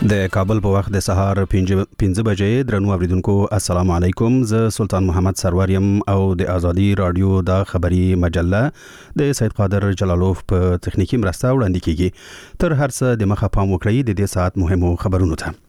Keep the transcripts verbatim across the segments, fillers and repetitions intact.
د کابل په وخت د سهار پنځه بجې درنو اوریدونکو السلام علیکم. زه سلطان محمد سرور یم او د ازادي رادیو د خبري مجله د سید قادر جلالوف په تخنیکی مرسته وړاندې کیږي. تر هر څه د مخه پام وکړئ د دې ساعت مهمو خبرونو ته.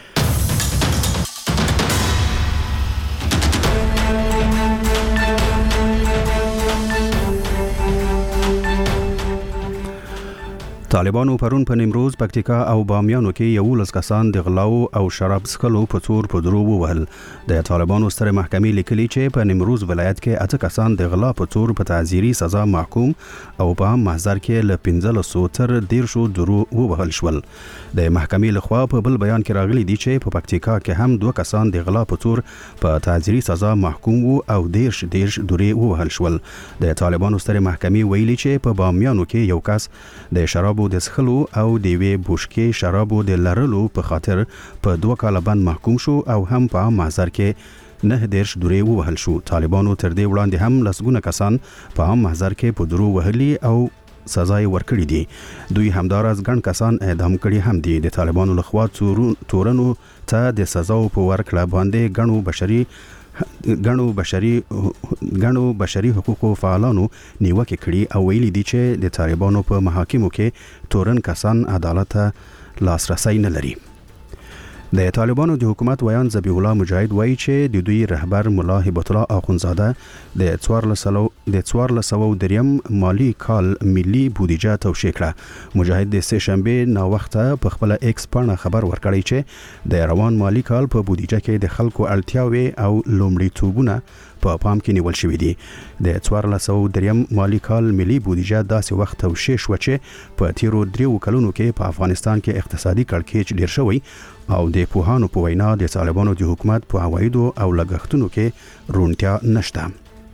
طالبانو پرون په نیمروز، پکتیکا او بامیانو کې یو لس کسان د غلاو او شراب څښلو په تور په درو ووهل. د طالبانو ستر محکمې لیکلي چې په نیمروز ولایت کې اته کسان د غلا په تور په تعزیري سزا محکوم او په عام محضر کې له پنځلسو تر دیرشو درو ووهل شول. د محکمې لخوا په بل بیان کې راغلي دي چې په پکتیکا کې هم دوه کسان د غلا په تور په تعزیري سزا محکوم وو او دیرش دیرش درې ووهل شول. د طالبانو ستر محکمې ویلي چې په بامیانو کې یو کس د شرابو د څښلو او د یوې بوشکې شرابو د لرلو په خاطر په دوه کاله بند محکوم شو او هم په عام محضر کې نه دیرش درې ووهل شو. طالبانو تر دې وړاندې هم لسګونه کسان په عام محضر کې په درو وهلي او سزا یې ورکړي دي. دوی همداراز ګڼ کسان اعدام کړي هم دي. د طالبانو لخوا تورنو ته د سزا په ورکړه باندې ګڼو بشري ګڼو بشري ګڼو بشري حقوقو فعالانو نیوکه کړي او ویلي دي چې د طالبانو په محاکمو کې تورن کسان عدالت ته لاسرسي نه لري. د طالبانو د حکومت ویان ذبیح الله مجاهد وایي چې د دوی رهبر ملا هبت الله اخونزاده د څوارلس سوه دریم مالی کال ملي بودیجه توشیح کړه. مجاهد د سه شنبه نا وخته په خپل ایکس پاڼه خبر ورکړی چې د روان مالی کال په بودیجه کې د خلکو اړتیاوې او لومړیتوبونه په پام کې نیول شوی دي. د څوارلس سوه دریم مالی کال ملي بودیجه داسې وخت توشیح شو چې په تیرو دریو کلونو کې په افغانستان کې اقتصادي کړکېچ ډیر شوی او د پوهانو په وینا د طالبانو د حکومت په عوایدو او لګښتونو کې رونتیا نشته.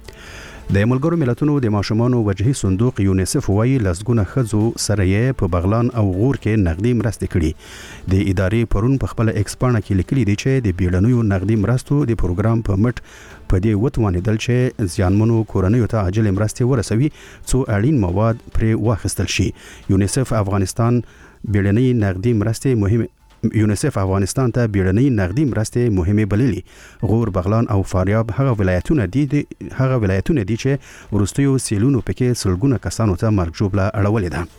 د ملګرو ملتونو د ماشومانو وجهي صندوق یونیسف وایي لسګونه ښځو سره یې په بغلان او غور کې نقدي مرستې کړي. د ادارې پرون په خپل ایکس پاڼه کې لیکلي دي چې د بیړنیو نقدي مرستو د پروګرام په مټ په دې وتوانېدل چې زیانمنو کورنیو ته عاجل مرستې ورسوي څو اړین مواد پرې واخیستل شي. یونیسف افغانستان بیړنۍ نقدي مرستې مهمه یونیسف افغانستان ته بیړنۍ نقدي مرستې مهمه بللي. غور، بغلان او فاریاب هغه ولایتونه دي هغه ولایتونه دي چې وروستیو سیلونو پکې سلګونه کسانو ته مرګ ژوبله اړولې ده.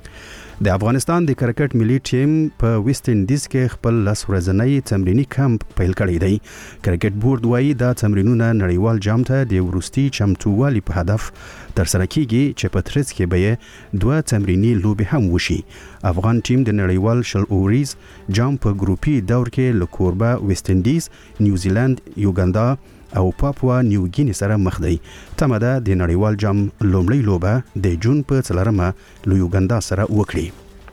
د افغانستان د کرکټ ملي ټیم په ویسټ انډیز کې خپل لس ورځنی تمرینی کمپ پیل کړی دی. کرکټ بورډ وایي دا تمرینونه نړیوال جام ته د وروستي چمتووالي په هدف ترسره کیږي چې په ترڅ کې به دوه تمرینی لوبې هم وشي. افغان ټیم د نړیوال شل اوریز جام په ګروپي دور کې له کوربه ویسټ انډیز، نیوزیلند، یوګاندا او پاپوا نیو ګینی سره مخ دی. تمه ده د نړیوال جام لومړی لوبه د جون په څلورمه له یوګاندا سره وکړي.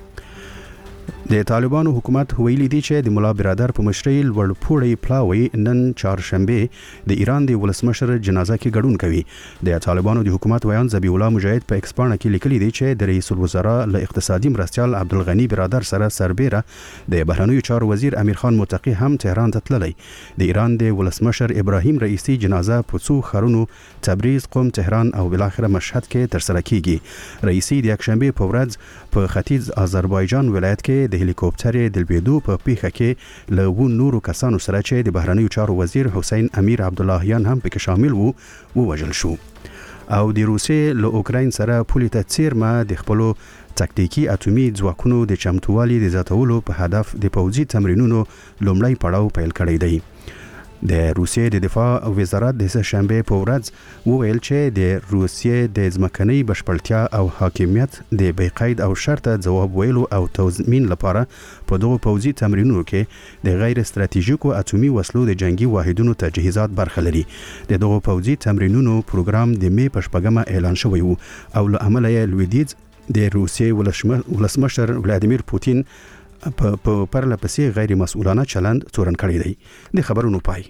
د طالبانو حکومت ویلي دی چې د ملا برادر په مشرۍ لوړپوړی پلاوی نن چهارشنبه د ایران د ولسمشر جنازه کې ګډون کوي. د طالبانو د حکومت ویان ذبیح الله مجاهد په ایکس پاڼه کې لیکلي دی چې د رئیس الوزرا له اقتصادي مرستیال عبدالغنی برادر سره سربیره د بهرنیو چارو وزیر امیر خان متقی هم تهران ته تللی. د ایران د ولسمشر ابراهیم رئیسی جنازه په څو ښارونو تبریز، قم، تهران او بالاخره مشهد کې ترسره کیږي. رئیسی د یکشنبه په ورځ په ختیځ آذربایجان ولایت کې د هلیکوپټر د لویدو په پیښه کې له و نورو کسانو سره چې د بهرنیو چارو وزیر حسین امیر عبداللهیان هم پکې شامل وو ووژل شو. او د روسیې له اوکراین سره پولې ته څیرمه د خپلو تکتیکي اټومي ځواکونو د چمتووالي د زیاتولو په هدف د پوځي تمرینونو لومړی پړاو پیل کړی دی. د روسیې د دفاع وزارت د سه شنبه په ورځ وویل چې د روسیې د ځمکنۍ بشپړتیا او حاکمیت د بېقید او شرطه ځواب ویلو او تضمین لپاره په دغو پوځي تمرینونو کې د غیر استراتیژیکو اټومي وسلو د جنگي واحدونو تجهیزات برخه لري. د دغو پوځي تمرینونو پروګرام د می په شپږمه اعلان شوی وو او له امله یې لویدیځ د روسیې ولسمشر ولادیمیر پوتین په پرله پسې غیر مسؤلانه چلند تورن کړی دی. د خبرونو پای.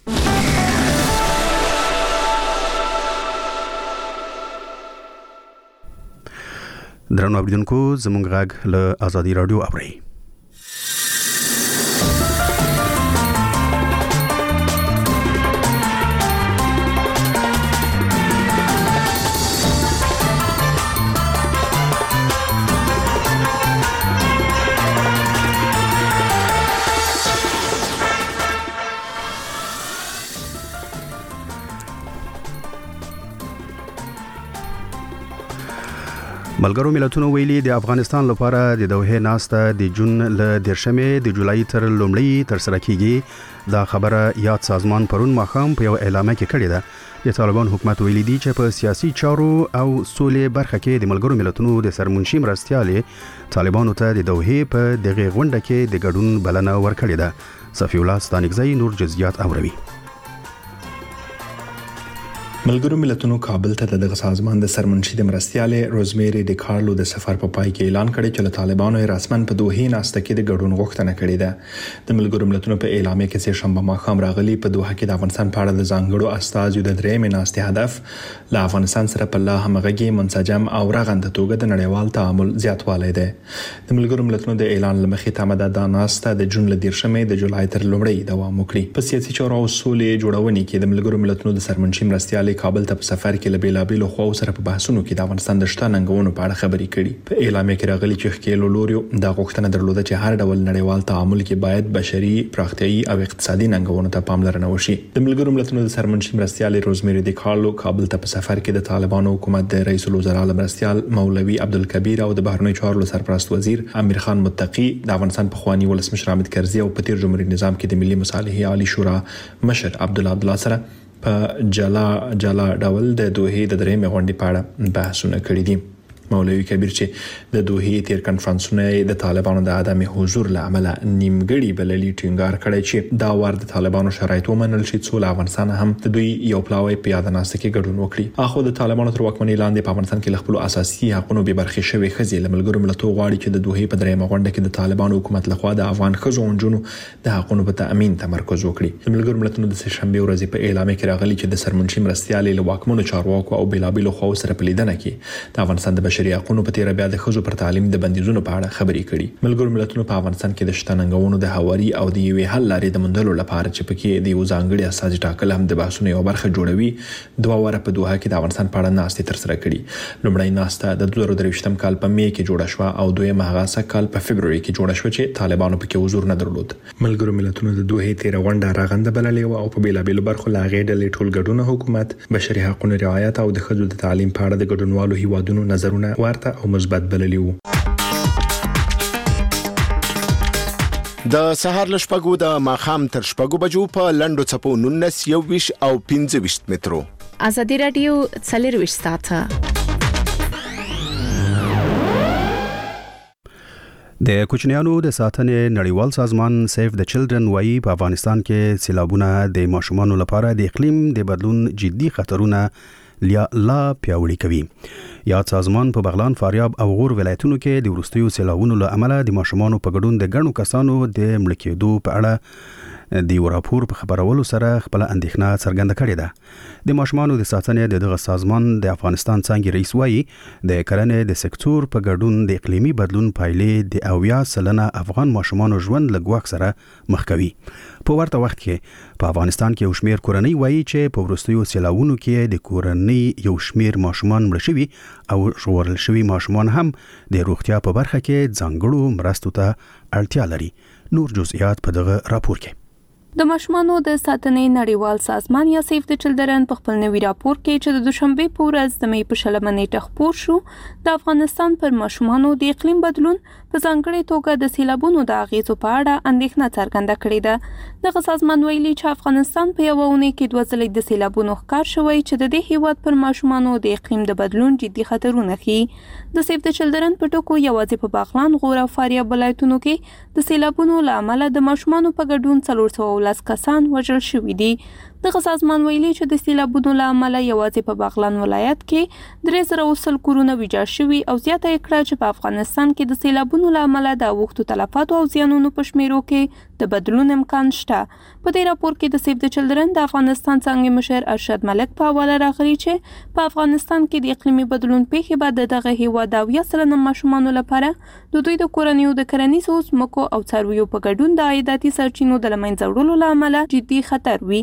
درنو اوریدونکو زموږ غږ له ازادي رادیو اورئ. ملګرو ملتونو ویلي د افغانستان لپاره د دوحه ناسته د جون له دیرشمې د جولای تر لومړۍ تر سره کیږي. دا خبره یاد سازمان پرون ماښام په یو اعلامیه کې کړې ده. د طالبان حکومت ویلي دی چې په سیاسي چارو او سولې برخه کې د ملګرو ملتونو د سرمنشي مرستیالې طالبانو ته د دوحه په دغه غونډه کې د ګډون بلنه ورکړې ده. صفی الله ستانکزی نور جزئیات اوروي. ملګرو ملتونو کابل ته دغه سازمان د سرمنشي د مرستیالې روزمیری ډی کارلو د سفر په پای کې اعلان کړی چې طالبانو رسمن په دوحه ناسته کې د ګډون غوښتنه کړې ده. د ملګرو ملتونو په اعلامیه کې چې شنبه ماښام راغلي په دوحه کې د افغانستان په اړه د ځانګړو استازو د درېمې ناستې هدف له افغانستان سره په لا همغږي منسجم او رغنده توګه د نړیوال تعامل زیاتوالی دی. د ملګرو ملتونو د اعلان لمخې تمه ده د ناسته د جون له دیرشمې د جولای تر لومړۍ دوام وکړي. په سیاسي چارو او سولې جوړونې کې د ملګرو ملتونو د سرمنشي مرستیالې کابل ته په سفر کې لبیلا بیلو خو سره په بحثونو کې د افغانستان د شته ننګونو په اړه خبرې کړي. په اعلامیه کې راغلي چې خکېلو لوري د غوښتنه درلوده چې هر ډول نړیوال تعامل کې باید بشري، پراختیایي او اقتصادي ننګونو ته پاملرنه وشي. د ملګرو ملتونو د سرمنشي مرستیال روزمیری ډی کارلو کابل ته په سفر کې د طالبانو حکومت د رئیس الوزرا مرستیال مولوی عبدالکبیر او د بهرنی چارو سرپرست وزیر امیر خان متقی، د افغانستان پخوانی ولسمشر حامد کرزي او په تیر جمهوریت نظام کې د ملي مصالحې عالی شورا مشر عبدالله عبدالله سره په جلا جلا ډول د دوحه د درېمې غونډې په اړه بحثونه کړي دي. مولوی کبیر چې د دوحه تیر کنفرانسونه د طالبانو د عدم حضور له امله نیمګړي بللي ټینګار کړی چې دا وار د طالبانو شرایط ومنل شي څو افغانستان هم د دوی یو پلاوی په یاد ناسته کې ګډون وکړي. اخو د طالبانو تر واکمنۍ لاندې په افغانستان کې خپل اساسي حقوقو به برخې شوی خزي لملګرو ملتونو غواړي چې د دوحه په درېمه غونډه کې د طالبانو حکومت لخوا د افغان خزو اونجونو د حقوقو په تامین تمرکز وکړي. لملګرو ملتونو د شنبه ورځې په اعلامیه کې راغلي چې د سرمنشي مرستیالې له واکمنو چارواکو او بلابل خو سره په لیدنه کې د افغانستان د بشري حقوقو په تیر بیا د خزو پر تعلیم د بندیزونو په اړه خبرې کړي. ملګرو ملتونو په افغانستان کې د شتننګونو د هواري او د یوې حل لارې د موندلو لپاره چې پکې د یو ځانګړي اساسي ټاکل هم د بحثونو یو برخه جوړوي دوه واره په دوحه کې د افغانستان په اړه ناستې تر سره کړي. لومړی ناسته د دوه زره درویشتم کال په می کې جوړه شوه او دویمه هغه کال په فبروري کې جوړه شوه چې طالبانو پکې حضور نه درلود. ملګرو ملتونو د دوحه تیر غونډه راغنده بللې او په بیلابېلو برخو لاغې ډلې ټول ګډون حکومت، بشري حقوقو رعایت او د خزو د تعلیم په اړه د ګډونوالو هیوادونو نظرونه ورته او مثبت بللي وو. د سهار له شپږو د ماښام تر شپږو بجو په لنډو څپو نولس یوویشت او پنځه ویشت مترو. ازادي رادیو څلرویشت ساعته. د کوچنیانو د ساتنې نړیوال سازمان سیف د چلډرن وايي په افغانستان کې سیلابونه د ماشومانو لپاره د اقلیم د بدلون جدي خطرونه لا لا پیاوړي کوي. یاد سازمان په بغلان، فاریاب او غور ولایتونو کې د وروستیو سیلابونو له امله د ماشومانو په ګډون د ګڼو کسانو د مړه کېدو په اړه د راپور په خبرولو سره خپل اندېښنه څرګنده کړې ده. د ماشومانو د ساتنې د دغه سازمان د افغانستان څنګه رئیس وايي د کرنې د سکتور په ګډون د اقلیمي بدلون پایلې د اویا سلنه افغان ماشومانو ژوند له ګواښ سره مخ کوي. په ورته وخت کې په افغانستان کې یو شمیر کورنۍ وایي چې په وروستیو سیلابونو کې د کورنۍ یو شمیر ماشومان مړه شوي او ژغورل شوي ماشومان هم د روغتیا په برخه کې ځانګړو مرستو ته اړتیا لري. نور جزئیات په دغه راپور کې. د ماشومانو د ساتنې نړیوال سازمان یا سیف د چلډرن په خپل نوي راپور کې چې د دوشنبه په ورځ د مې په شلمه نیټه خپور شو د افغانستان پر ماشومانو د اقلیم بدلون په ځانګړي توګه د سیلابونو د اغیزو په اړه اندېښنه څرګنده کړې ده. دغه سازمان ویلي چې افغانستان په یو اونۍ کې دوه ځلې د سیلابونو ښکار شوی چې د دې هیواد پر ماشومانو د اقلیم د بدلون جدي خطرونه ښيي. د سیف د چلډرن په ټکو یوازې په بغلان، غور او فاریاب ولایتونو کې د سیلابونو له امله د ماشومانو په ګډون څلور سوه لاس کسان وژل شوي دي. دغه سازمان ویلي چې د سیلابونو له امله یوازې په بغلان ولایت کې درې زره وسل کورونه ویجاړ شوي او زیاته یې کړه چې په افغانستان کې د سیلابونو له امله د اوښتو تلفاتو او زیانونو په شمیرو کې د بدلون امکان شته. په دې راپور کې د سیف د چلډرن د افغانستان څنګه مشر ارشد ملک په حواله راغلي چې په افغانستان کې د اقلیمي بدلون پیښې به د دغه هیواد اویا سلنه ماشومانو لپاره د دوی د کورنیو د کرنیزو ځمکو او څارویو په ګډون د عایداتي سرچینو د له منځه وړلو له امله جدي خطر وي. هغه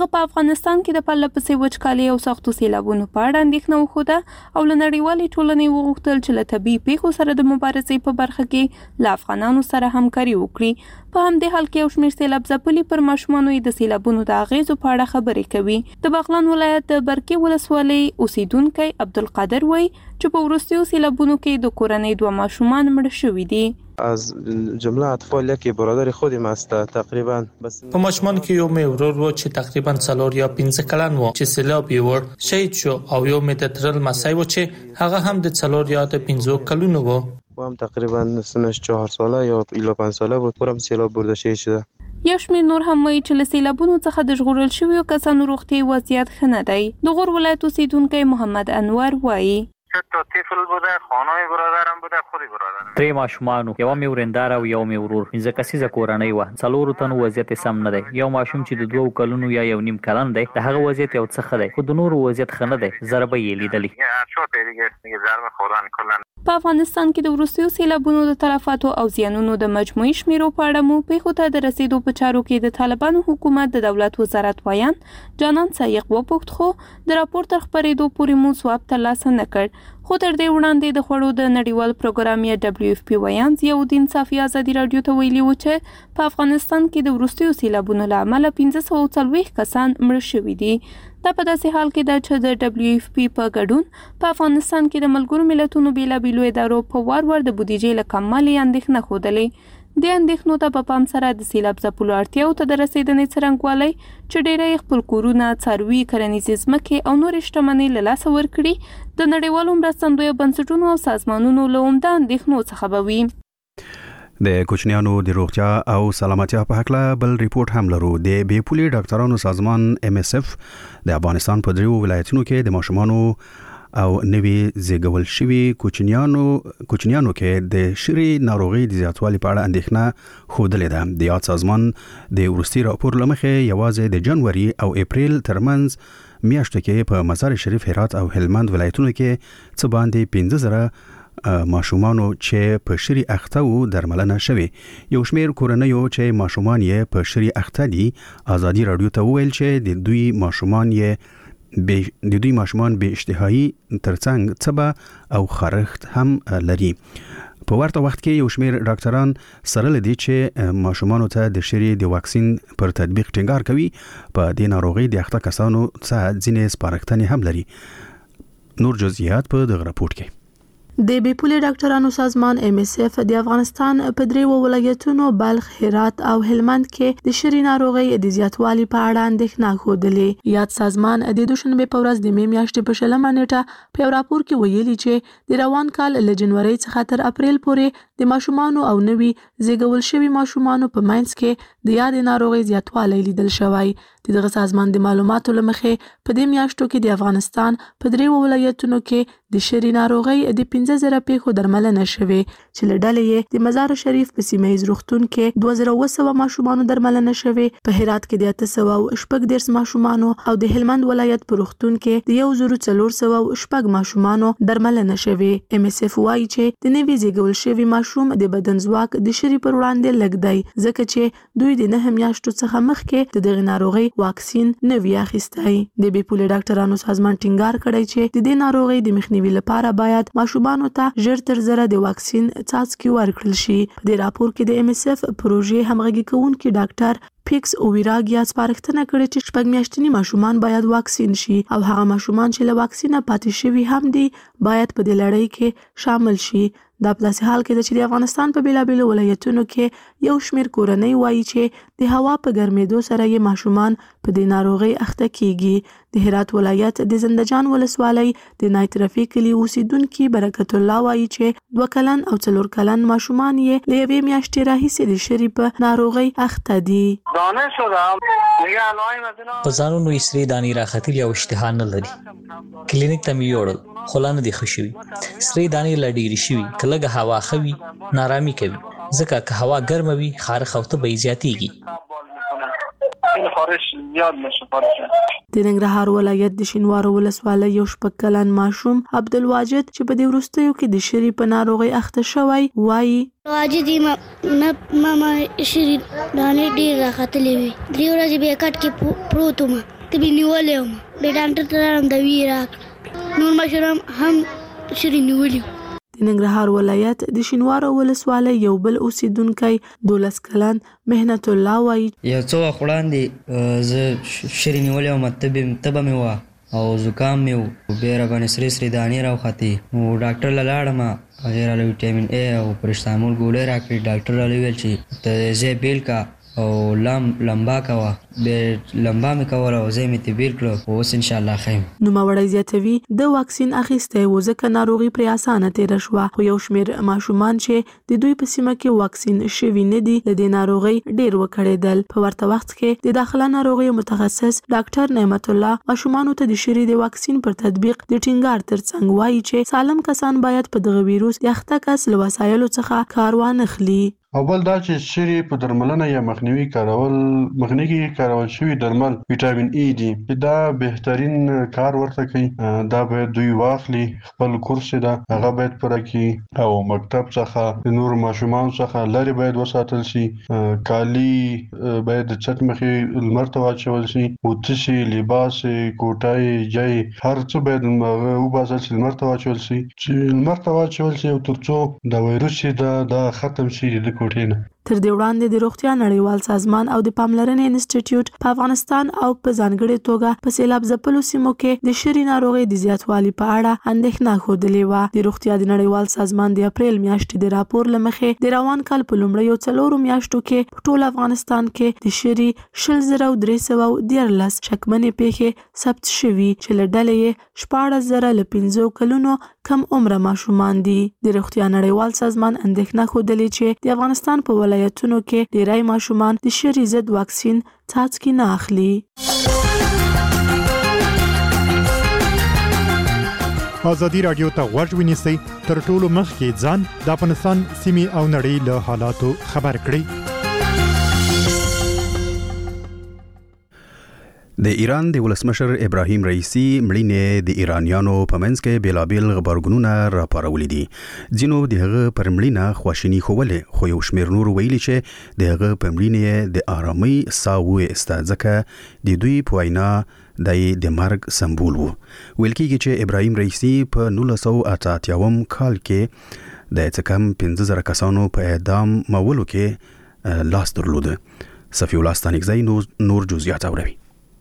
هغه په افغانستان کې د پرله پسې وچکالۍ او سختو سیلابونو په اړه اندېښنه وښوده او له نړیوالې ټولنې وغوښتل چې له طبیعي پیښو سره د مبارزې په برخه کې له افغانانو سره همکاري وکړي. په همدې حال کې یو شمېر سیلاب ځپلي پر ماشومانو د سیلابونو د اغیزو په اړه خبرې کوي. د بغلان ولایت د برکي ولسوالۍ اوسیدونکی عبدالقادر وایي چې په وروستیو سیلابونو کې د کورنۍ دوه ماشومان مړه شوي دي. از جمله اطفال یکی برادر خودم است تقریبا. په ماشومان کې یو مې ورور و چې تقریبا څلور یا پنځه کلن و چې سیلاب یې ور شهید شو او یو مې د ترل مسای و چې هغه هم د څلور یا د پنځو کلونو و. و هم تقریبا سنش چهار ساله یا الی پنځه ساله بود پرم سیلاب برده شوی شده. یو شمېر نور هم وایي چې له سیلابونو څخه د ژغورل شویو کسانو روغتیایي وضعیت ښه نه دی. د غور ولایت اوسیدونکی محمد انور وایي تا طفل بوده، خانه برادرم بوده، خود برادرم. درې ماشومانو، یو مې ورندار او یو مې ورور. پنځه کسیزه کورنۍ وه. څلورو تنو وضعیت سم نه دی. یو ماشوم چې د دوو کلونو یا یو نیم کلن دی، د هغه وضعیت یو څه ښه دی، خو د نورو وضعیت ښه نه دی. ضربه یې لیدلې. په افغانستان کې د وروستیو سیلابونو د تلفاتو او زیانونو د مجموعي شمیرو په اړه مو پیښو ته د رسیدو په چارو کې د طالبانو حکومت د دولت وزارت وایان جانان سایق وپوښت، خو د راپور تر خپرېدو پورې مو ځواب ترلاسه نه کړ. خو تر دې وړاندې د خوړو د نړیوال پروګرام یا دبلیو اف پی وایان ضیاءالدین صافي ازادي رادیو ته ویلي و چې په افغانستان کې د وروستیو سیلابونو له امله پنځه سوه څلوېښت کسان مړه شوي دي. دا په داسې حال کې ده چې د دبلیو اف پی په ګډون په افغانستان کې د ملګرو ملتونو بېلابېلو ادارو په وار وار د بودیجې له کموالي اندېښنه ښودلې. د اندېښنو ته په پام سره د سیلاب ځپلو اړتیاو ته د رسېدنې څرنګوالی چې ډېری خپل کورونه، څاروي، کرنیزې ځمکې او نورې شتمنۍ له لاسه ورکړي د نړیوالو مرستندویو بنسټونو او سازمانونو له عمده اندېښنو څخه به وي. د کوچنیانو د روغتیا او سلامتیا په هکله بل ریپورت هم لرو. د بې پولې ډاکټرانو سازمان ام اس اف د افغانستان په دریو ولایتونو کې د ماشومانو او نوي زیږول شوي کوچنیانو کوچنیانو کې د شری ناروغي د زیاتوالي په اړه اندېښنه ښودلې ده. د یاد سازمان د وروستي راپور له مخې یوازې د جنوري او اپریل ترمنځ میاشتو کې په مزار شریف، هرات او هلمند ولایتونو کې څه باندې پنځه زره ماشومانو چې په شری اخته وو درملنه شوي. یو شمېر کورنیو چې ماشومان یې په شری اخته دي ازادي رادیو ته وویل چې د دوی ماشومان یې د دوی ماشومان به اشتهایی ترڅنګ څه او خارښت هم لري. په ورته وخت کې یو شمېر ډاکټران سره لدی چې ماشومانو ته د شری د واکسین پر تطبیق ټینګار کوي. په دې ناروغي د اخته کسانو څخه ځینې سپارښتنې هم لري. نور جزئیات په دغه راپور کې. د بې پولې ډاکټرانو سازمان ام اس اف د افغانستان په دریو ولایتونو بلخ، هرات او هلمند کې د شری ناروغي د زیاتوالي په اړه اندېښنه ښودلې. یاد سازمان د دوشنبه په ورځ د می میاشتې په شلمه نیټه په راپور کې ویلي چې د روان کال له جنوري څخه تر اپریل پورې د ماشومانو او نوي زیږول شوي ماشومانو په منځ کې د یاد ناروغي زیاتوالی لیدل شوی. دغه سازمان د معلوماتو لمخې په دې میاشتو کې د افغانستان په دریو ولایتونو کې د شری ناروغي د پنځه زره پیښو درملنه شوې چې له ډلې یې د مزار شریف په سیمه ییز روغتون کې دوه زره اوه سوه ماشومانو درملنه شوې، په هرات کې د اته سوه او شپږ دېرش ماشومانو او د هلمند ولایت په روغتون کې د یو زرو څلور سوه او شپږ ماشومانو درملنه شوې. ام اس اف وایي چې د نوي زیږول شوي ماشوم د بدن ځواک د شری پر وړاندې لږ دی، ځکه چې دوی د نهه میاشتو څخه مخکې د دغه ناروغي واکسین نه وی اخیستی. د بې پولې ډاکټرانو سازمان ټینګار کړی چې د دې ناروغي د مخنیوي لپاره باید ماشومانو ته ژر تر ژره د واکسین څاڅکي ورکړل شي. په دې راپور کې د ام اس اف پروژې همغږي کوونکي ډاکټر پیکس اوویراګیا سپارښتنه کړې چې شپږ میاشتني ماشومان باید واکسین شي او هغه ماشومان چې له واکسینه پاتې شوي هم دي باید په دې لړۍ کې شامل شي. دا په داسې حال کې ده چې د افغانستان په بیلابیلو ولایتونو کې یو شمېر کورنۍ وایي چې د هوا په ګرمېدو سره یې ماشومان په دې ناروغۍ اخته کیږي. د هرات ولایت د زندهجان ولسوالۍ د نایترفي کلي اوسیدونکي برکت الله وایي چې دوه کلن او څلور کلن ماشومان یې له یوې میاشتې راهیسې د شری په ناروغۍ اخته دي. په ځانونو یې سرې دانې راختلي او اشتها نه لري. کلینیک ته مې یوړل خو لا نه دي ښه شوي. سرې دانې لا ډېرې شوي، که لږه هوا ښه وي نارامي کوي، ځکه که هوا ګرمه وي خارښ او تبه یې زیاتېږي. این خارش زیاد نشه خارش. د ننګرهار ولایت د شینوارو ولسوالۍ یو شپږ کلن ماشوم عبدالواجد چې په دې وروستیو کې د شری په ناروغۍ اخته شوی وایي واجد ما نه ماما شری دانې ډیر راختلې وي درې ورځې به کټ کې پروت وم ته به نیولې وم به ډاکټر ته راځم د وی راک نور مشرم هم شری نیولې. د ننګرهار ولایت د شینوارو ولسوالۍ یو بل اوسیدونکی دولس کلن مهنت الله وایي یو څو وخوړاندې زه شری نیولې وم تبه مې وه او زکام مې و بیا راباندې سرې سرې دانې راوختې نو ډاکټر له لاړم هغې راله ویټامین ای او پرسټامول ګولۍ راکړې ډاکټر راله وویل چې ته ځای بیل کا او لم لمبا کوه بیا لمبا مې کوله او ځای مې ترې بیل کړه خو اوس انشاءالله ښه یم. نوموړی زیاتوي د واکسین اخیستی و ځکه ناروغي پرې اسانه تېره شوه خو یو شمېر ماشومان چې د دوی په سیمه کې واکسین شوي نه دي له دې ناروغۍ ډېر وکړېدل. په ورته وخت کې د داخله ناروغیو متخصص ډاکټر نعمت الله ماشومانو ته د شری د واکسین پر تطبیق د ټینګار ترڅنګ وایي چې سالم کسان باید په دغه ویروس د اخته کس له وسایلو څخه کار وانخلي. او بل دا چې شری په درملنه یا مخنیوي کارول مخنیوي کارول شوی درمل ویټامین ای دي دا بهترین کار ورته کوي دا به دوی واخلي خپل کورس دا هغه باید پوره کړي او مکتب څخه د نور ماشومان څخه لري باید وساتل شي کالی باید چت مخې لمر ته واچول شي او تشي لباس کوټای جای هر څه باید وباسل شي لمر ته واچول شي چې لمر ته واچول شي او ترڅو د وایروس دا دا ختم شي د تر دې وړاندې د روغتیا نړیوال سازمان او د پاملرنې انسټیټیوټ په افغانستان او په ځانګړې توګه په سیلاب ځپلو سیمو کې د شری ناروغۍ د زیاتوالي په اړه اندېښنه ښودلې وه. د روغتیا د نړیوال سازمان د اپریل میاشتې د راپور له مخې د روان کال په لومړیو څلورو میاشتو کې په ټول افغانستان کې د شری شل زره درې سوه دیارلس شکمنې پیښې ثبت شوي چې له ډلې یې شپاړس زره له پنځو کلونو کم عمره ماشومان دي. د روغتیا نړیوال سازمان اندېښنه ښودلې چې د افغانستان په ولایتونو کې ډیری ماشومان د شری ضد واکسین څاڅکي نه اخلي. ازادي راډیو ته غوږ ونیسئ تر ټولو مخکې ځان د افغانستان سیمې او نړۍ له حالاتو خبر کړئ. د ایران د ولسمشر ابراهیم رئیسی مړینې د ایرانیانو په منځ کې بیلابیل غبرګونونه راپارولي دي. ځینو د هغه پر مړینه خواشیني ښودلې خو یو شمېر نور ویلي چې د هغه په مړینې د آرامۍ ساه وایسته ځکه د دوی په وینا دی د مرګ سمبول وو. ویل کېږي چې ابراهیم رئیسی په نولس سوه اته اتیاوم کال کې د څه کم پنځه زره کسانو په اعدام مولو کې لاس درلوده. صفی الله ستانکزی نور جزئیات اوري.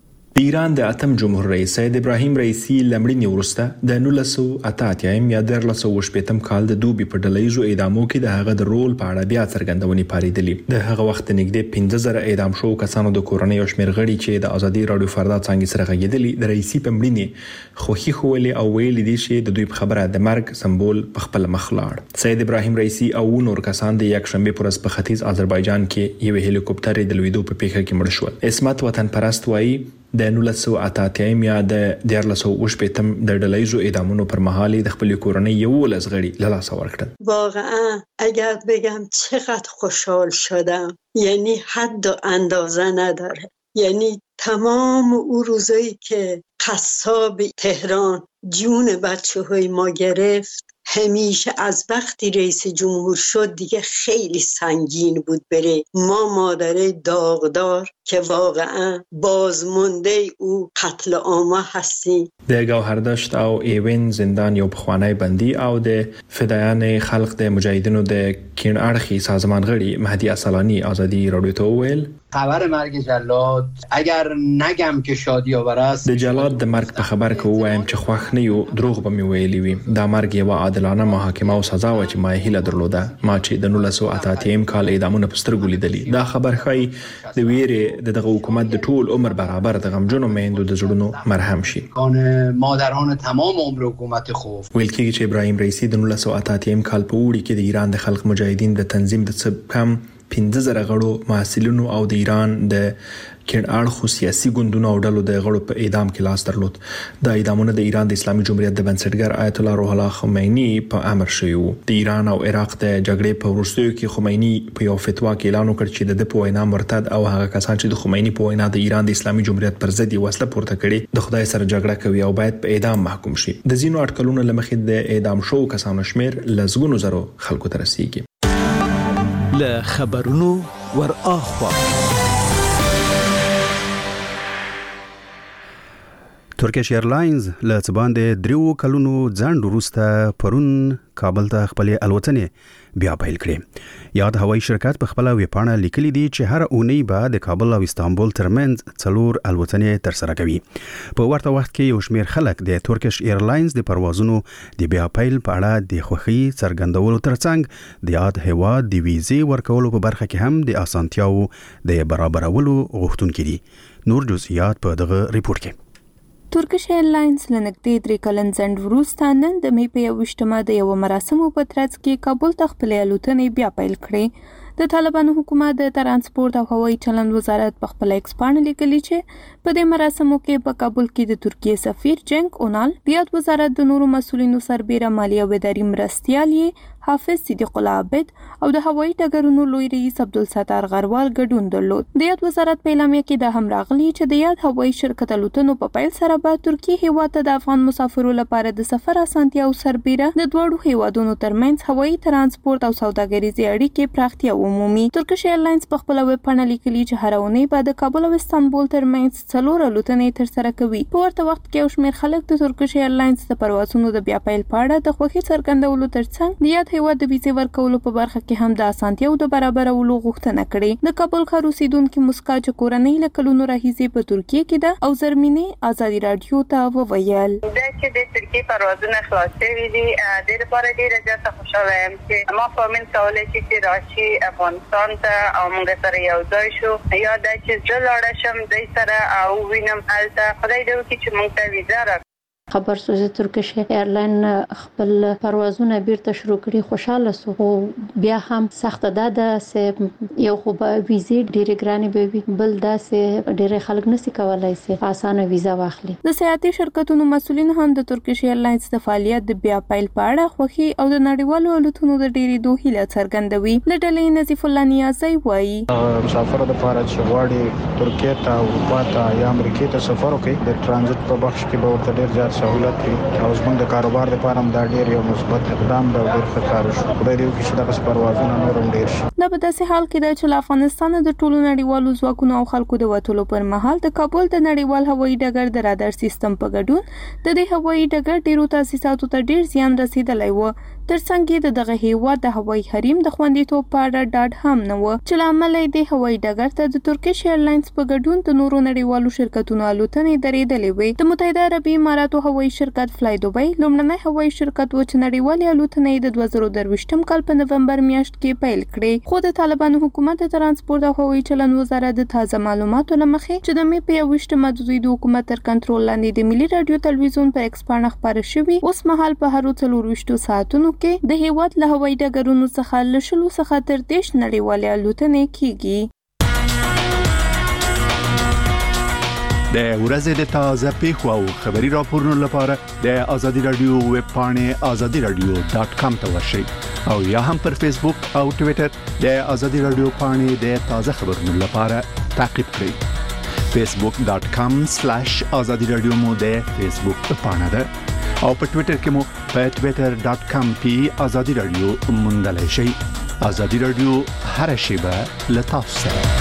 د ایران د اتم جمهور رئیس سید ابراهیم رئیسی لمړینې وروسته د نولس سوه اته اتیایم یا دیارلس سوه شپېتم کال د دوبي په ډلهییزو اعدامو کې د هغه د رول په اړه بیا څرګندونې پارېدلې. د هغه وخت نږدې پنځه زره اعدام شوو کسانو د کورنۍ او شمېر غړي چې د ازادي راډیو فردا څانګې سره غږېدلي د رئیسی په مړینې خوښي ښودلې او ویلي دي چې د دوی په خبره د مرګ سمبول په خپل مخ لاړ. سید ابراهیم رئیسی او نور کسان د یکشنبه پر ورځ په ختیځ آذربایجان کې یو هلیکوپټر د لویدو په پیښه کې مړ شول. عصمت وطن پرست وایي د نولس سوه اته اتیایم یا د دیارلس سوه شپېتم د ډلهییزو اعدامونو پر مهال د خپل کورنۍ یولس غړي له لاسه ورکړل. واقعا اگر بگم چقدر خوشحال شدم یعنی حد و اندازه نداره. یعنی تمام اون روزایی که قصاب تهران جون بچه های ما گرفت همیشه از وقتی رئیس جمهور شد دیگه خیلی سنگین بود بره. ما مادره داغدار که واقعا بازمونده او قتل عامه هستیم. د گوهردشت او ایوین زندان یو پخوانی بندي او د فدایان خلق د مجاهدینو د کین اړخي سازمان غړي مهدی اصلانی ازادي راډیو ته ویل خبر مرگ جلاد اگر نگم که شادی آور است د جلاد د مرګ په خبر کې وایم چې خوښ نه یو دروغ به مې ویلي وي. دا مرګ یو عادلانه محاکمه او سزا و چې ما هیله درلوده. ما چې د نولس سوه اته اتیایم کال اعدامونه په سترګو لیدلي. دا خبر ښایي د ویرې د دغه حکومت د ټول عمر برابر د غمجنو میندو د زړونو مرهم شي. مادران تمام عمر حکومت خوف ویل کېږي چې ابراهیم رئیسی د نولس سوه اته اتیایم کال په اوړي کې د ایران د خلق مجاهدین د تنظیم د څه کم پنځه زره غړو محصلینو او د ایران د کډ اړخو سیاسي ګوندونو او ډلو د غړو په اعدام کې لاس درلود. د اعدامونو د ایران د اسلامي جمهوریت د بنسټګر آیت الله روح الله خمینی په امر شوی وو. د ایران او عراق د جګړې په وروستیو کې خمینی په یو فتوا کې اعلان وکړ چې د په وینا مرتد او هغه کسان چې د خمینی په وینا د ایران د اسلامي جمهوریت پر ضد وسله پورته کړي د خدای سره جګړه کوي او باید په اعدام محکوم شي. د ځینو اټکلونو لمخې د اعدام شو کسانو شمیر لزګونو زرو خلکو ته رسیږي. له خبرونو ور اخوا ترکیش ایرلاینز له څه باندې دریو کلونو ځنډ وروسته پرون کابل ته خپلې الوتنې بیا پیل کړې. یاد هوایي شرکت په خپله ویبپاڼه لیکلي دي چې هر اونۍ به د کابل او استانبول ترمنځ څلور الوتنې ترسره کوي. په ورته وخت کې یو شمېر خلک د ترکیش ایرلاینز د پروازونو د بیا پیل په اړه د خوښۍ څرګندولو ترڅنګ د یاد هیواد د ویزې ورکولو په برخه کې هم د اسانتیاو د برابرولو غوښتونکي دي. نور جزئیات په دغه ریپورت کې. ترکیش ایرلاینز لنګدې درې کلن ځنډ وروسته نن د مې په یوویشتمه د یو مراسمو په ترڅ کې کابل ته خپلې الوتنې بیا پیل کړې. د طالبانو حکومت د ترانسپورت او هوایي چلند وزارت په خپل ایکس باندې لیکلي چې په دې مراسمو کې په کابل کې د ترکیه سفیر جنګ اونال، د یاد وزارت د نورو مسؤلینو سربېره مالیه او اداري مرستیال حافظ صدیق الله عابد او د هوایي ډګرونو لوی رئیس عبدالستار غروال ګډون درلود. د یاد وزارت په اعلامیه کې دا هم راغلی چې د یاد هوایي شرکت الوتنو په پیل سره به ترکیه هیواد ته د افغان مسافرو لپاره د سفر اسانتیا او سربېره د دواړو هیوادونو ترمنځ هوایي ترانسپورت او سوداګریزي اړیکې پراختیا ومومي. ترکیش ایرلاینز په خپل ویبپاڼه لیکلي چې هر اونۍ به د کابل او استانبول ترمنځ څلور الوتنې ترسره کوي. په ورته وخت کې یو شمېر خلک د ترکیش ایرلاینز د پروازونو د بیا پیل په اړه د خوښۍ څرګندولو ترڅنګ د یاد هیواد د ویزې ورکولو په برخه کې هم د اسانتیاو د برابرولو غوښتنه کړې. د کابل ښار اوسیدونکي مسکا چې کورنۍ له کلونو راهیسې په ترکیه کې ده او زرمینې ازادي راډیو ته وویل دا چې د ترکیه پروازونه خلاص شوي دي د لپاره ډېره زیاته خوشاله یم چې ما فامیل کولی شي چې راشي افغانستان ته او موږ سره یو ځای شو یا دا چې زه لاړه شم دوی سره او وینم هلته خدای دې وکړي چې موږ ته ویزه راکړي. خبر سو چې ترکیش ایرلاین خپل پروازونه بیرته شروع کړي خوشاله سو او بیا هم سخت ده ده چې یو خو به ویزې ډېرې ګرانې به وي بل دا چې ډېر خلک نشي کولای چې اسانه ویزه واخلي. د سیاحتي شرکتونو مسؤلین هم د ترکیش ایرلاینز د فعالیت د بیا پیل په اړه خوښي او د نړیوالو الوتنو د ډېرېدو هیله څرګندوي. له ډلې نظیف الله نیازی وایي مسافر لپاره چې غواړي ترکیه ته اروپا ته یا امریکا ته سفر وکړي د ترانزیت په بخش کې به ورته ډېر زیات سہولت وي او زموږ د کاروبار لپاره هم دا ډېر یو مثبت اقدام دی او ډېر ښه کار وشو. خدای دې وکړي چې دغسې پروازونه نور هم ډېر شي. دا په داسې حال کې ده چې له افغانستانه د ټولو نړیوالو ځواکونو او خلکو د وتلو پر مهال د کابل د نړیوال هوایي ډګر د رادار سیستم په ګډون د دې هوایي ډګر ډېرو تاسیساتو ته ډېر زیان رسېدلی و. ترڅنګ یې د دغه هیواد د هوایي حریم د خوندیتوب په اړه ډاډ هم نه و چې له امله یې د هوایي ډګر ته د ترکیش ایرلاینز په ګډون د نورو نړیوالو شرکتونو الوتنې درېدلې وې. د متحده عربي اماراتو هوایي شرکت فلای دوبۍ لومړنی هوایي شرکت و چې نړیوالې الوتنې د دوه زره درویشتم کال په نومبر میاشت کې پیل کړې. خو د طالبانو حکومت د ترانسپورت او هوایي چلند وزارت د تازه معلوماتو له مخې چې د مې په یوویشتمه د دوی د حکومت تر کنټرول لاندې د ملي راډیو تلویزیون په ایکس پاڼه خپاره شوي اوس مهال په هرو څلورویشتو ساعتونو کې د هیواد له هوایي ډګرونو څخه له شلو څخه تر دېرش نړیوالې الوتنې کیږي. د ورځې د تازه پیښو او خبري راپورونو لپاره د ازادي راډیو ویب پاڼې ازادي راډیو ډاټ کام ته ورشئ او یا هم پر فیسبوک او ټویټر د ازادي راډیو پاڼې د تازه خبرونو لپاره تعقیب کړئ. فیسبوک ډاټ کام سلیش ازادي راډیو مو د فیسبوک پاڼه ده او په ټویټر کې مو په ټویټر ډاټ کام پی ازادي راډیو موندلای شئ. ازادي راډیو هر شیبه له تاسو سره.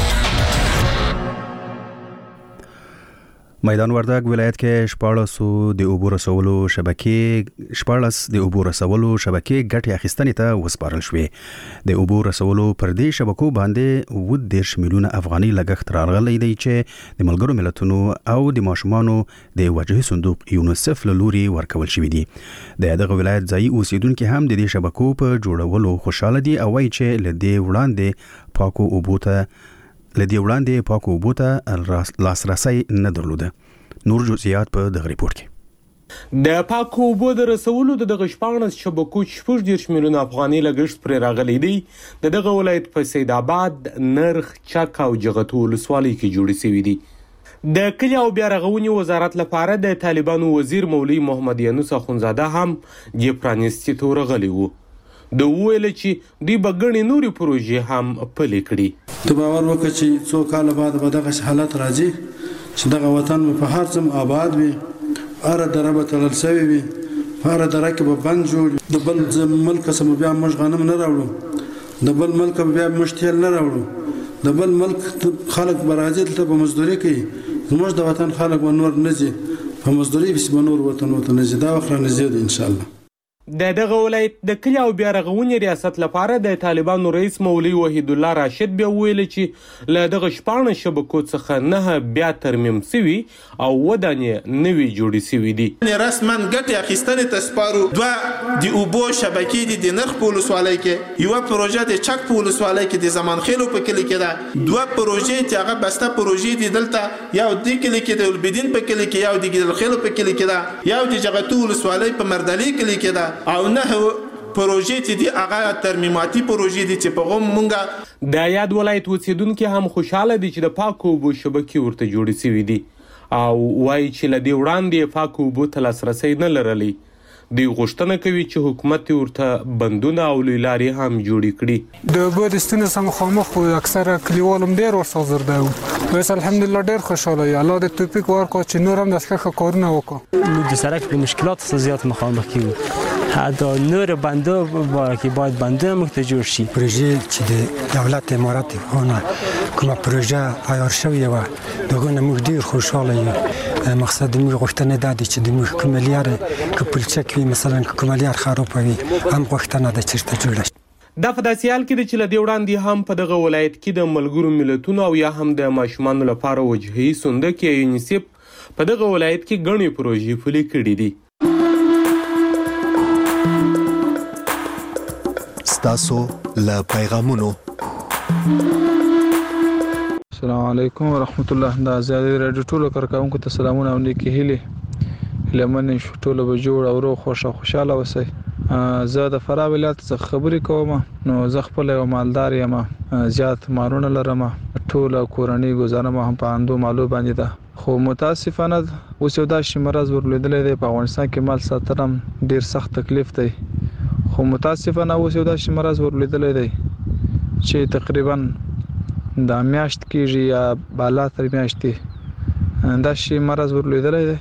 میدان وردګ ولایت کې شپاړسو د اوبو رسولو شبکې شپاړس د اوبو رسولو شبکې ګټې اخیستنې ته وسپارل شوې. د اوبو رسولو پر دې شبکو باندې اووه دېرش میلیونه افغاني لګښت راغلی دی چې د ملګرو ملتونو او د ماشومانو د وجهي صندوق یونیسف له لوري ورکول شوي دي. د دغه ولایت ځایي اوسیدونکي هم د دې شبکو په جوړولو خوشاله دي او وایي چې له دې وړاندې پاکو اوبو ته لدی وړاندې پاکو اوبو ته لاسرسی نه درلوده. نور جزئیات په دغه ریپورت کې. د پاکو اوبو د رسولو د دغه شپاړس شبکو شپږ دېرش میلیونه افغانۍ لګښت پرې راغلی دی. د دغه ولایت په سید آباد، نرخ، چک او جغتو ولسوالۍ کې جوړې شوي دي. د کلي او بیا رغونې وزارت لپاره د طالبانو وزیر مولوي محمد یونس اخونزاده هم دې پرانیستي ته ورغلی و. د وویل چې دوی به ګڼې نورې پروژې هم پلې کړي. ته باور وکړه چې څو کاله بعد به دغه حالت راځي چې دغه وطن به په هر څه آباد وي، هره دره به تړل شوې وي، په هره دره کې به بند جوړ، د بل ملک څخه به بیا موږ غنم نه راوړو، د بل ملک به بیا موږ تیل نه راوړو، د بل ملک خلک به راځي دلته به مزدوري کوي، زموږ د وطن خلک به نور نه ځي په مزدوري پسې به نور وطنو ته نه ځي. دا وخت رانږدې دی انشاءالله. د دغه ولایت د کلي او بیا رغونې ریاست لپاره د طالبانو رئیس مولوي وحید الله راشد بیا ویل چې له دغه شپاړس شبکو څخه نه بیا ترمیم سوي او ودانې نوي جوړې سوي دي. رسما ګټې اخیستنې ته سپارو. دوه د اوبو شبکې دي د نرخ په ولسوالۍ کې، یوه پروژه د چک په ولسوالۍ کې د زمانخیلو په کلي کې ده، دوه پروژې چې هغه بسته پروژې دي دلته یو د کلي کې د البدین په کلي کې، یو د ګیدلخیلو په کلي کې ده، یو د جغتو ولسوالۍ په مردلي کلي کې ده، او نه پروژې چې دي هغه ترمیماتي پروژې دي چې په غوم مونږه. د یاد ولایت اوسیدونکي هم خوشحاله دي چې د پاکو اوبو شبکې ورته جوړې شوي دي او وایي چې له دې وړاندې پاکو اوبو ته لاسرسی نه لرلی. دوی غوښتنه کوي چې حکومت ورته بندونه او لوی لارې هم جوړې کړي. د اوبو د ستونزې سره مخامخ وو، اکثره کلیوال هم ډېر ورسره زرده وو. اوس الحمدلله ډېر خوشحاله یو. الله دې توفیق ورکړي چې نور هم داسې ښه کارونه وکړو. د سړک د مشکلاتو سره زیات مخامخ کیږو، حتی نور بنده که باید بنده مخته جوړ شي. پروژه چې د دولت امارات افغان کومه پروژه عیار شوې وه دغه موږ ډېر خوشحاله یو. مقصد موږ غوښتنه دا ده چې د موږ کومه لاره که پلچک وي مثلا که کومه لار خرابه وي هم غوښتنه ده چې ورته جوړه شي. دا په داسې حال کې ده چې له دې وړاندې هم په دغه ولایت کې د ملګرو ملتونو او یا هم د ماشومانو لپاره وجهي صندوق یا یونیسف په دغه ولایت کې ګڼې پروژې پلې کړي دي. ستاسو له پیغامونو. السلام علیکم ورحمت الله. د آزادي رادیو ټولو کارکونکو ته سلامونه او نیکې هیلې. لمن شو ټولو به جوړ او روغ خوشا خوشاله اوسئ. زه د فراه ولایت څخه خبرې کوم. نو زه خپل یو مالدار یم، زیات مالونه لرم، ټول کورنۍ گزاره ما هم په اندو مالو باندې ده، خو متاسفانه اوس یو داسې مرض ورلیدلی دی په افغانستان کې مال ساتل هم ډېر سخت تکلیف دی. خو متاسفانه اوس یو داسې مرض ورلیدلی دی چې تقریبا دا میاشت کېږي یا بالا تر میاشتې داسې مرض ورلیدلی دی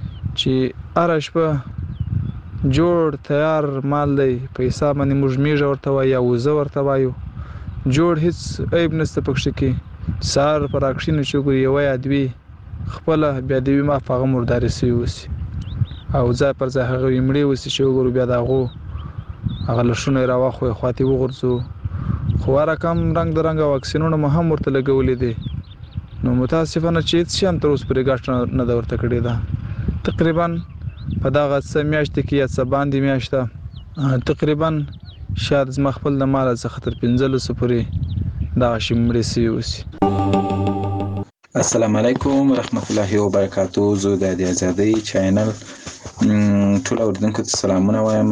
چې هره شپه جوړ تیار مال دی په حساب باندې موږ میږه ورته وایو یا وزه ورته وایو، جوړ هیڅ عیب نشته پکښې کې. سهار په راکښینو چې وګورو یوه یا دوې خپله بیا د یوې ما په هغه مردارې سوي اوسي او ځای پر ځای هغه مړې اوسي چې وګورو بیا د هغو هغه لشونه یې راواخلو خواته یې وغورځو. خو هر رقم رنګ د رنګ واکسینونه مو هم ورته لګولي دي. نو متاسفانه چې هېڅ شي هم تر اوسه پورې ګټه نه ده ورته کړې ده. تقریبا په دغه څه میاشتې کې یا څه باندې میاشته تقریبا شاید زما خپل د ماله څخه تر پنځلسو پورې دغه شي مړې سوي اوسي. السلام علیکم ورحمت الله وبرکاتو. زه د آزادۍ چینل ټول اوریدونکو ته سلامونه وایم.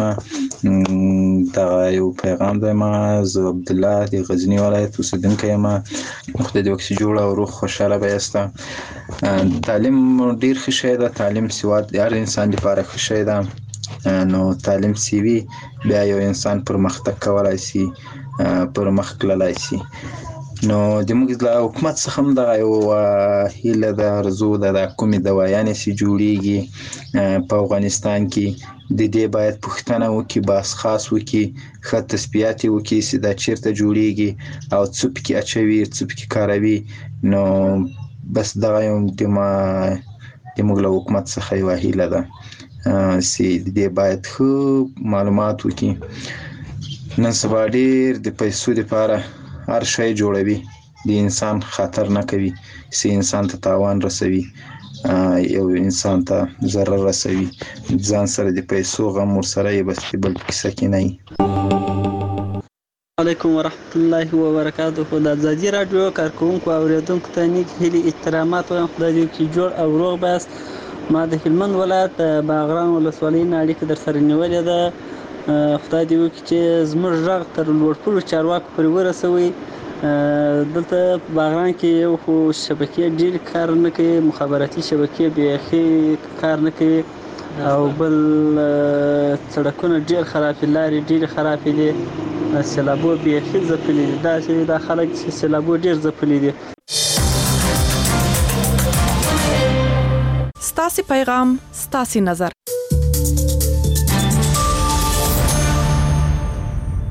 دغه یو پیغام دی. ما زه عبدالله د غزني ولایت اوسیدونکی یم. خدای دې وکړي چې جوړ او روغ خوشحاله به یاست. تعلیم ډېر ښه شی ده، تعلیم سواد د هر انسان لپاره ښه شی ده. نو تعلیم سی وي بیا یو انسان پرمختګ کولی سي، پرمخ تللی سي. نو د موږ له حکومت څخه هم دغه یو هیله ده، آرزو ده د کومې دوايانې چې جوړیږي په افغانستان کې د دې باید پوښتنه وکړي، بحث خاص وکړي، ښه تثبیات یې وکړي چې دا چیرته جوړیږي او څه پکې اچوي څه پکې کاروي. نو بس دغه یو د موږ له حکومت څخه یوه هیله ده چې د دې باید ښه معلومات وکړي. نن سبا ډېر د پیسو دپاره هر شی جوړوي، د انسان خطر نه کوي چې انسان ته تاوان رسوي، یو انسان ته ضرر رسوي، ځان سره د پیسو غم ورسره یې بس بل کیسه کې نه وي. علیکم ورحمت الله وبرکاته. د آزادي راډیو کارکوونکو او اوریدونکو ته نیک هیلې احترامات وایم. خدای دې وکړي جوړ او روغ بایاست ما د هلمند ولایت باغران ولسوالۍ نه اړیکه در سره نیولې ده. خدای دې وکړي چې زموږ غږ تر لوړپوړو چارواکو پورې ورسوي. دلته باغران کې یو خو شبکې ډېرې کار نه کوي، مخابراتي شبکې بیخي کار نه کوي، او بل سړکونه ډېر خراب دي، لارې ډېرې خرابې دي، سیلابو بیخي ځپلي دي. داسې دا خلک چې سیلابو ډېر ځپلي دي. ستاسې پیغام ستاسې نظر.